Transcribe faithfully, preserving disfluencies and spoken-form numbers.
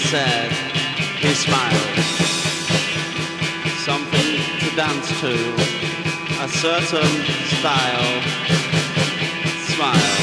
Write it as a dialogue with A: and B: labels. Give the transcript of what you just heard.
A: said, he smiled. Something to dance to, a certain style, smile.